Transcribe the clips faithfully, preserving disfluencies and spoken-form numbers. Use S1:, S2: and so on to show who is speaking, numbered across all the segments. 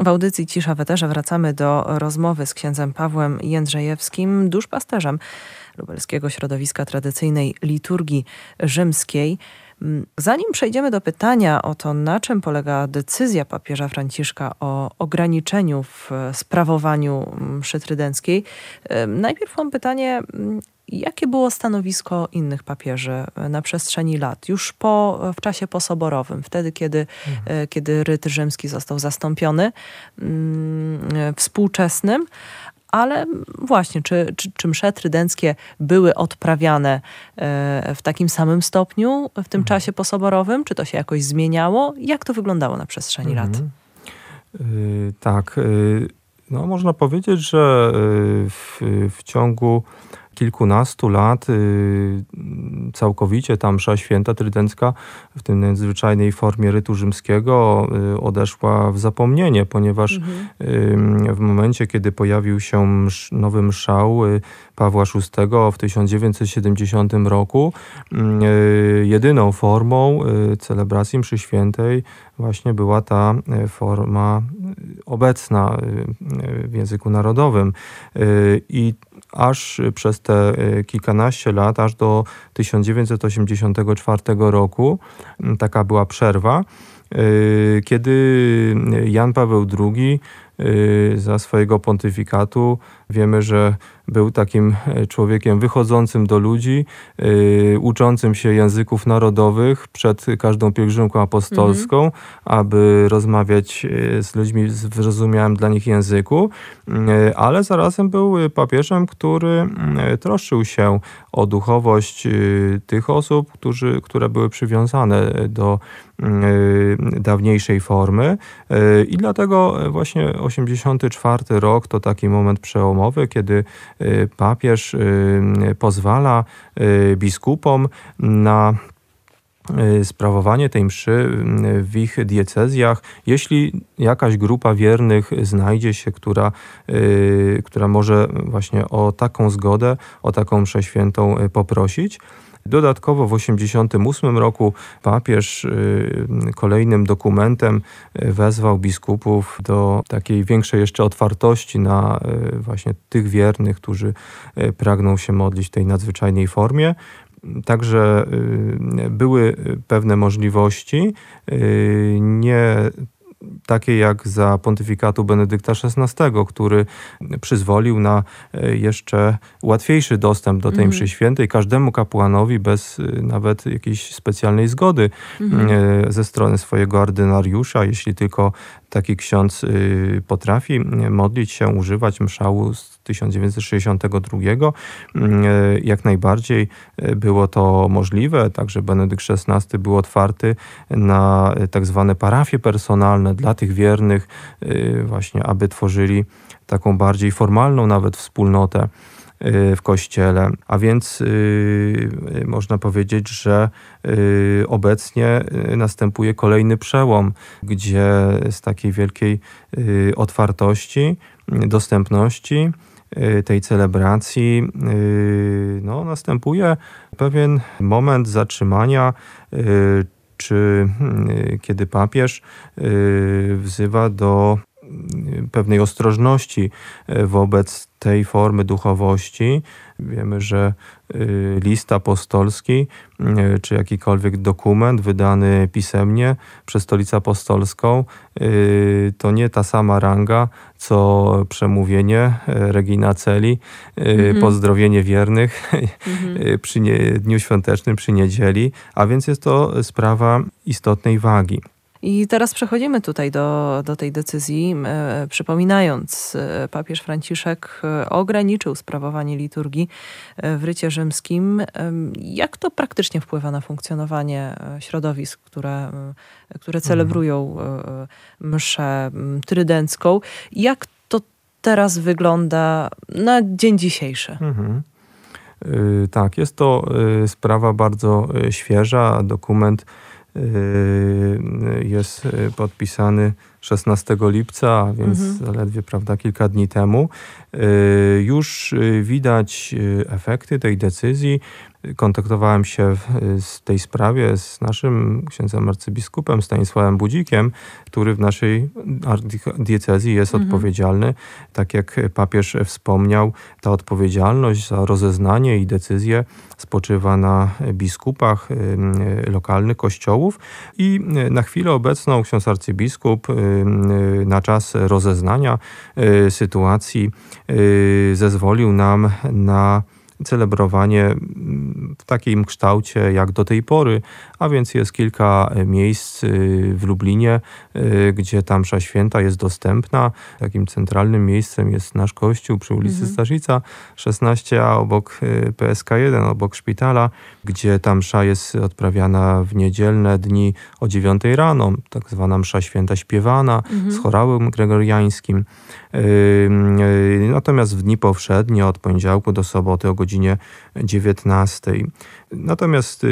S1: W audycji Cisza w Eterze wracamy do rozmowy z księdzem Pawłem Jędrzejewskim, duszpasterzem lubelskiego środowiska tradycyjnej liturgii rzymskiej. Zanim przejdziemy do pytania o to, na czym polega decyzja papieża Franciszka o ograniczeniu w sprawowaniu mszy trydenckiej, najpierw mam pytanie, jakie było stanowisko innych papieży na przestrzeni lat, już po, w czasie posoborowym, wtedy, kiedy, mhm. kiedy ryt rzymski został zastąpiony mm, współczesnym, ale właśnie, czy, czy, czy msze trydenckie były odprawiane w takim samym stopniu w tym mhm. czasie posoborowym? Czy to się jakoś zmieniało? Jak to wyglądało na przestrzeni mhm. lat?
S2: Yy, tak, yy, no można powiedzieć, że yy, w, w ciągu kilkunastu lat y, całkowicie ta msza święta trydencka w tej nadzwyczajnej formie rytu rzymskiego y, odeszła w zapomnienie, ponieważ mhm. y, w momencie, kiedy pojawił się msz, nowy mszał y, Pawła szóstego w tysiąc dziewięćset siedemdziesiątym roku, y, jedyną formą y, celebracji mszy świętej właśnie była ta y, forma y, obecna y, w języku narodowym. Y, I aż przez te kilkanaście lat, aż do tysiąc dziewięćset osiemdziesiątego czwartego roku, taka była przerwa, kiedy Jan Paweł drugi za swojego pontyfikatu, wiemy, że był takim człowiekiem wychodzącym do ludzi, yy, uczącym się języków narodowych przed każdą pielgrzymką apostolską, mm-hmm. aby rozmawiać z ludźmi w zrozumiałym dla nich języku, yy, ale zarazem był papieżem, który yy, troszczył się o duchowość yy, tych osób, którzy, które były przywiązane do yy, dawniejszej formy yy, i dlatego właśnie osiemdziesiąty czwarty rok to taki moment przełomowy, kiedy papież pozwala biskupom na sprawowanie tej mszy w ich diecezjach, jeśli jakaś grupa wiernych znajdzie się, która, która może właśnie o taką zgodę, o taką mszę świętą poprosić. Dodatkowo w osiemdziesiątym ósmym roku papież kolejnym dokumentem wezwał biskupów do takiej większej jeszcze otwartości na właśnie tych wiernych, którzy pragną się modlić w tej nadzwyczajnej formie. Także były pewne możliwości, nie takie jak za pontyfikatu Benedykta szesnastego, który przyzwolił na jeszcze łatwiejszy dostęp do tej mszy świętej każdemu kapłanowi bez nawet jakiejś specjalnej zgody mm-hmm. ze strony swojego ordynariusza, jeśli tylko taki ksiądz potrafi modlić się, używać mszału z tysiąc dziewięćset sześćdziesiątego drugiego. Jak najbardziej było to możliwe, także Benedykt szesnasty był otwarty na tak zwane parafie personalne dla tych wiernych, właśnie aby tworzyli taką bardziej formalną nawet wspólnotę w Kościele. A więc yy, można powiedzieć, że yy, obecnie następuje kolejny przełom, gdzie z takiej wielkiej yy, otwartości, dostępności yy, tej celebracji yy, no, następuje pewien moment zatrzymania, yy, czy yy, kiedy papież yy, wzywa do pewnej ostrożności wobec tej formy duchowości. Wiemy, że list apostolski, czy jakikolwiek dokument wydany pisemnie przez Stolicę Apostolską, to nie ta sama ranga, co przemówienie Regina Coeli, mm-hmm. pozdrowienie wiernych mm-hmm. przy nie, Dniu Świątecznym, przy niedzieli, a więc jest to sprawa istotnej wagi.
S1: I teraz przechodzimy tutaj do, do tej decyzji. E, przypominając, e, papież Franciszek e, ograniczył sprawowanie liturgii e, w rycie rzymskim. E, jak to praktycznie wpływa na funkcjonowanie e, środowisk, które, e, które celebrują e, mszę trydencką? Jak to teraz wygląda na dzień dzisiejszy?
S2: Mhm. Yy, tak, jest to yy, sprawa bardzo yy, świeża. Dokument jest podpisany szesnastego lipca, a więc
S1: Mhm.
S2: zaledwie, prawda, kilka dni temu. Już widać efekty tej decyzji. Kontaktowałem się w z tej sprawie z naszym księdzem arcybiskupem Stanisławem Budzikiem, który w naszej diecezji jest
S1: Mhm.
S2: odpowiedzialny. Tak jak papież wspomniał, ta odpowiedzialność za rozeznanie i decyzje spoczywa na biskupach lokalnych kościołów i na chwilę obecną ksiądz arcybiskup na czas rozeznania sytuacji zezwolił nam na celebrowanie w takim kształcie jak do tej pory, a więc jest kilka miejsc w Lublinie, gdzie ta msza święta jest dostępna. Takim centralnym miejscem jest nasz kościół przy ulicy
S1: Mhm.
S2: Staszica szesnaście a obok P S K jeden, obok szpitala, gdzie ta msza jest odprawiana w niedzielne dni o dziewiątej rano, tak zwana msza święta śpiewana
S1: Mhm.
S2: z chorałem gregoriańskim. Natomiast w dni powszednie od poniedziałku do soboty o godzinie dziewiętnastej. Natomiast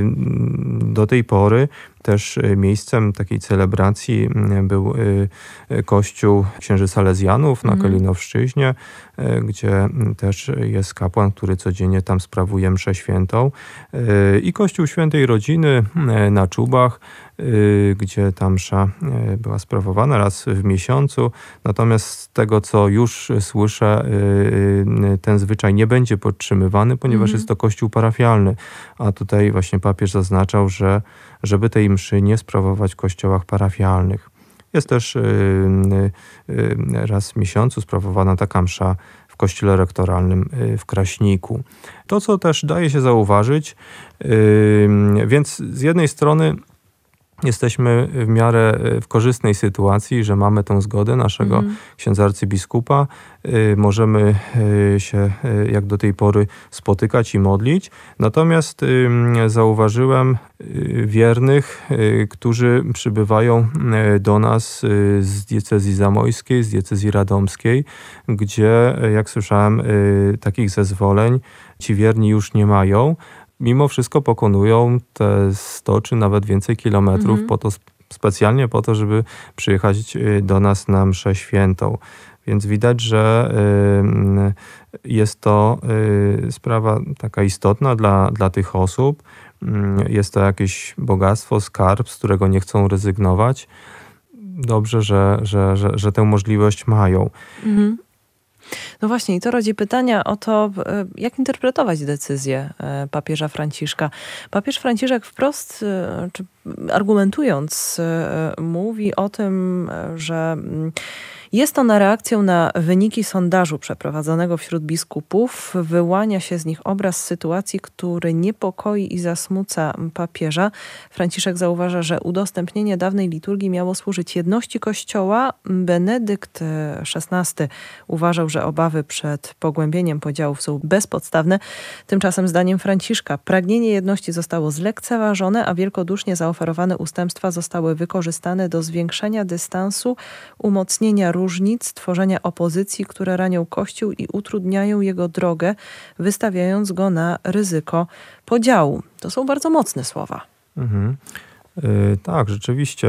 S2: do tej pory też miejscem takiej celebracji był kościół księży salezjanów na
S1: Mhm.
S2: Kalinowszczyźnie, gdzie też jest kapłan, który codziennie tam sprawuje mszę świętą. I kościół Świętej Rodziny na Czubach, gdzie ta msza była sprawowana raz w miesiącu. Natomiast z tego, co już słyszę, ten zwyczaj nie będzie podtrzymywany, ponieważ
S1: Mhm.
S2: jest to kościół parafialny. A tutaj właśnie papież zaznaczał, że żeby tej mszy nie sprawować w kościołach parafialnych. Jest też raz w miesiącu sprawowana taka msza w kościele rektoralnym w Kraśniku. To, co też daje się zauważyć, więc z jednej strony jesteśmy w miarę w korzystnej sytuacji, że mamy tą zgodę naszego
S1: Mhm.
S2: księdza arcybiskupa. Możemy się jak do tej pory spotykać i modlić. Natomiast zauważyłem wiernych, którzy przybywają do nas z diecezji zamojskiej, z diecezji radomskiej, gdzie, jak słyszałem, takich zezwoleń ci wierni już nie mają. Mimo wszystko pokonują te sto czy nawet więcej kilometrów
S1: Mhm.
S2: po to, specjalnie po to, żeby przyjechać do nas na mszę świętą. Więc widać, że jest to sprawa taka istotna dla, dla tych osób. Jest to jakieś bogactwo, skarb, z którego nie chcą rezygnować. Dobrze, że, że, że, że tę możliwość mają.
S1: Mhm. No właśnie, i to rodzi pytania o to, jak interpretować decyzję papieża Franciszka. Papież Franciszek wprost, czy argumentując, mówi o tym, że jest ona reakcją na wyniki sondażu przeprowadzonego wśród biskupów. Wyłania się z nich obraz sytuacji, który niepokoi i zasmuca papieża. Franciszek zauważa, że udostępnienie dawnej liturgii miało służyć jedności Kościoła. Benedykt szesnasty uważał, że obawy przed pogłębieniem podziałów są bezpodstawne. Tymczasem zdaniem Franciszka pragnienie jedności zostało zlekceważone, a wielkodusznie zaoferowane ustępstwa zostały wykorzystane do zwiększenia dystansu, umocnienia różnic, tworzenia opozycji, które ranią Kościół i utrudniają jego drogę, wystawiając go na ryzyko podziału. To są bardzo mocne słowa.
S2: Mhm. Yy, tak, rzeczywiście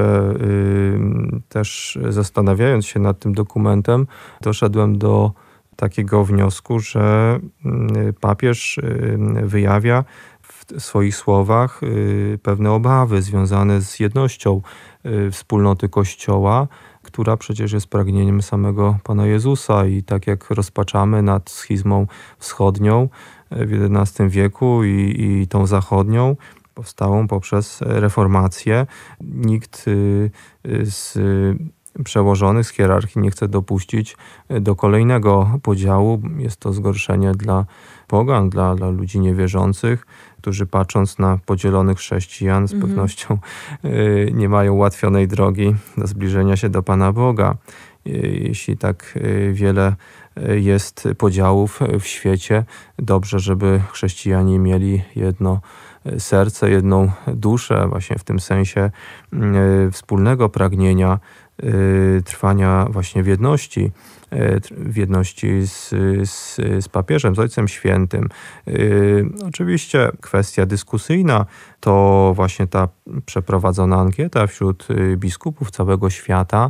S2: yy, też zastanawiając się nad tym dokumentem, doszedłem do takiego wniosku, że yy, papież yy, wyjawia w swoich słowach yy, pewne obawy związane z jednością yy, wspólnoty Kościoła, która przecież jest pragnieniem samego Pana Jezusa i tak jak rozpaczamy nad schizmą wschodnią w jedenastym wieku i, i tą zachodnią, powstałą poprzez reformację, nikt z przełożonych z hierarchii nie chce dopuścić do kolejnego podziału. Jest to zgorszenie dla pogan, dla, dla ludzi niewierzących, którzy patrząc na podzielonych chrześcijan z
S1: Mhm.
S2: pewnością y, nie mają ułatwionej drogi do zbliżenia się do Pana Boga. Y, jeśli tak y, wiele y, jest podziałów w świecie, dobrze, żeby chrześcijanie mieli jedno serce, jedną duszę, właśnie w tym sensie y, wspólnego pragnienia trwania właśnie w jedności, w jedności z, z, z papieżem, z Ojcem Świętym. Oczywiście kwestia dyskusyjna to właśnie ta przeprowadzona ankieta wśród biskupów całego świata,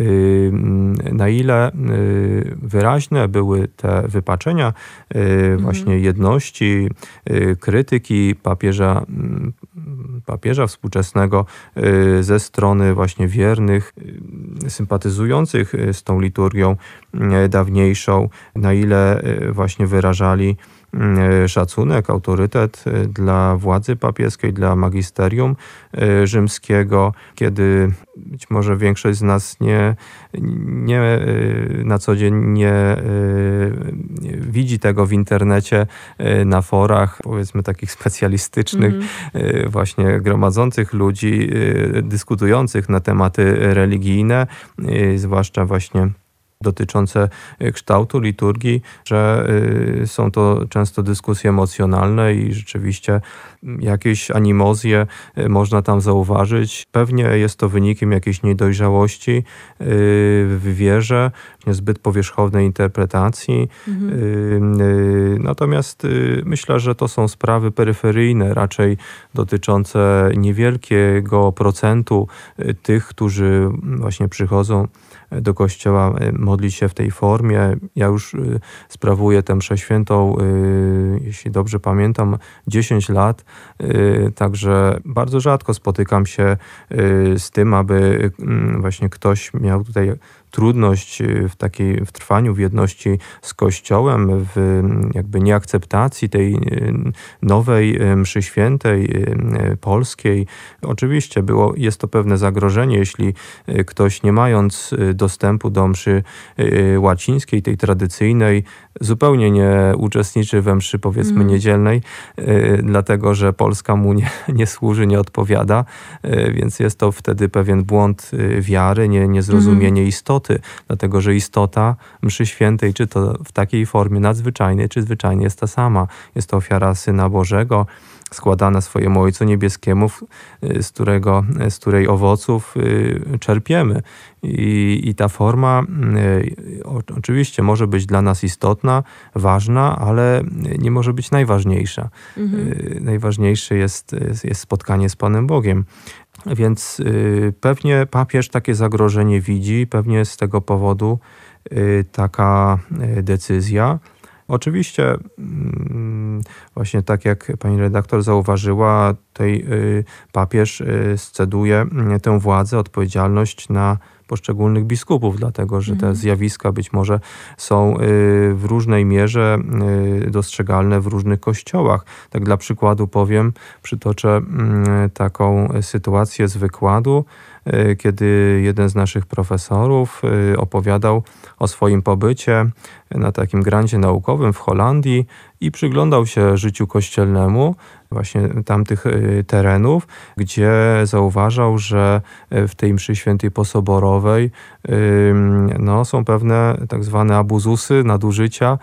S2: na ile wyraźne były te wypaczenia właśnie jedności, krytyki papieża, papieża współczesnego ze strony właśnie wiernych, sympatyzujących z tą liturgią dawniejszą, na ile właśnie wyrażali szacunek, autorytet dla władzy papieskiej, dla magisterium rzymskiego, kiedy być może większość z nas nie, nie na co dzień nie widzi tego w internecie, na forach, powiedzmy takich specjalistycznych, mm. właśnie gromadzących ludzi, dyskutujących na tematy religijne, zwłaszcza właśnie dotyczące kształtu liturgii, że są to często dyskusje emocjonalne i rzeczywiście jakieś animozje można tam zauważyć. Pewnie jest to wynikiem jakiejś niedojrzałości w wierze, zbyt powierzchownej interpretacji. Mhm. Natomiast myślę, że to są sprawy peryferyjne, raczej dotyczące niewielkiego procentu tych, którzy właśnie przychodzą do kościoła modlić się w tej formie. Ja już sprawuję tę mszę świętą, jeśli dobrze pamiętam, dziesięć lat, także bardzo rzadko spotykam się z tym, aby właśnie ktoś miał tutaj trudność w takiej, w trwaniu w jedności z Kościołem, w jakby nieakceptacji tej nowej mszy świętej polskiej. Oczywiście było, jest to pewne zagrożenie, jeśli ktoś, nie mając dostępu do mszy łacińskiej, tej tradycyjnej, zupełnie nie uczestniczy we mszy, powiedzmy, mm. niedzielnej, dlatego że Polska mu nie, nie służy, nie odpowiada, więc jest to wtedy pewien błąd wiary, nie, niezrozumienie mm. istoty, dlatego że istota mszy świętej, czy to w takiej formie nadzwyczajnej, czy zwyczajnie, jest ta sama. Jest to ofiara Syna Bożego, składana swojemu Ojcu Niebieskiemu, z, którego, z której owoców czerpiemy. I, i ta forma o, oczywiście może być dla nas istotna, ważna, ale nie może być najważniejsza. Mhm. Najważniejsze jest, jest spotkanie z Panem Bogiem. Więc y, pewnie papież takie zagrożenie widzi, pewnie z tego powodu y, taka y, decyzja. Oczywiście y, właśnie tak jak pani redaktor zauważyła, tutaj y, papież y, sceduje y, tę władzę, odpowiedzialność na poszczególnych biskupów, dlatego że te zjawiska być może są w różnej mierze dostrzegalne w różnych kościołach. Tak dla przykładu powiem, przytoczę taką sytuację z wykładu, kiedy jeden z naszych profesorów opowiadał o swoim pobycie na takim grancie naukowym w Holandii i przyglądał się życiu kościelnemu właśnie tamtych terenów, gdzie zauważał, że w tej mszy świętej posoborowej no, są pewne tak zwane abuzusy, nadużycia,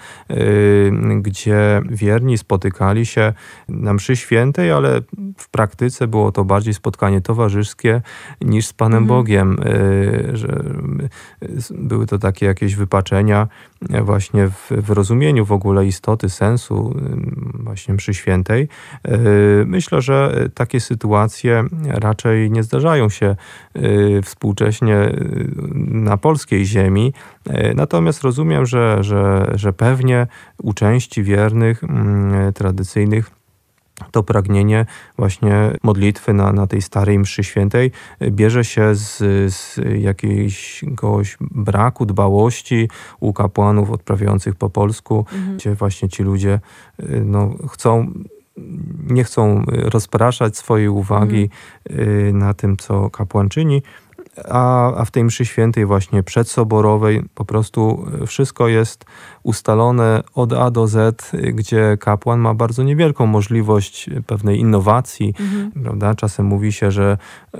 S2: gdzie wierni spotykali się na mszy świętej, ale w praktyce było to bardziej spotkanie towarzyskie niż z Panem mhm. Bogiem, że były to takie jakieś wypaczenia właśnie w, w rozumieniu w ogóle istoty, sensu właśnie mszy świętej. Myślę, że takie sytuacje raczej nie zdarzają się współcześnie na polskiej ziemi. Natomiast rozumiem, że, że, że pewnie u części wiernych, tradycyjnych, to pragnienie właśnie modlitwy na, na tej starej mszy świętej bierze się z, z jakiegoś braku dbałości u kapłanów odprawiających po polsku, mhm. gdzie właśnie ci ludzie no, chcą, nie chcą rozpraszać swojej uwagi mhm. na tym, co kapłan czyni. A, a w tej mszy świętej właśnie przedsoborowej po prostu wszystko jest ustalone od A do Z, gdzie kapłan ma bardzo niewielką możliwość pewnej innowacji, mhm. prawda? Czasem mówi się, że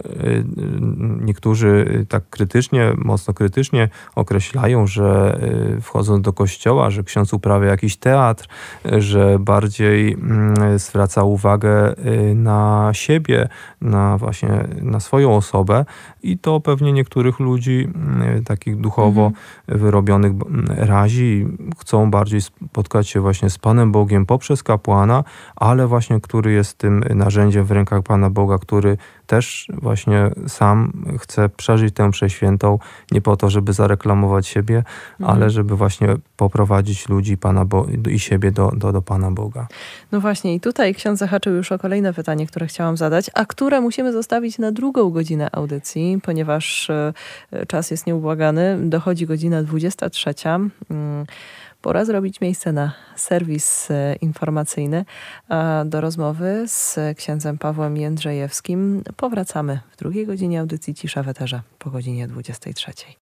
S2: niektórzy tak krytycznie, mocno krytycznie określają, że wchodząc do kościoła, że ksiądz uprawia jakiś teatr, że bardziej zwraca uwagę na siebie, na właśnie na swoją osobę i to pewnie niektórych ludzi, takich duchowo mhm. wyrobionych, razi. Chcą bardziej spotkać się właśnie z Panem Bogiem poprzez kapłana, ale właśnie który jest tym narzędziem w rękach Pana Boga, który też właśnie sam chce przeżyć tę mszę świętą, nie po to, żeby zareklamować siebie, mhm. ale żeby właśnie poprowadzić ludzi Pana Bo- i siebie do, do, do Pana Boga.
S1: No właśnie i tutaj ksiądz zahaczył już o kolejne pytanie, które chciałam zadać, a które musimy zostawić na drugą godzinę audycji, ponieważ czas jest nieubłagany. Dochodzi godzina dwudziesta trzecia. Pora zrobić miejsce na serwis informacyjny. A do rozmowy z księdzem Pawłem Jędrzejewskim powracamy w drugiej godzinie audycji Cisza w Eterze po godzinie dwudziestej trzeciej.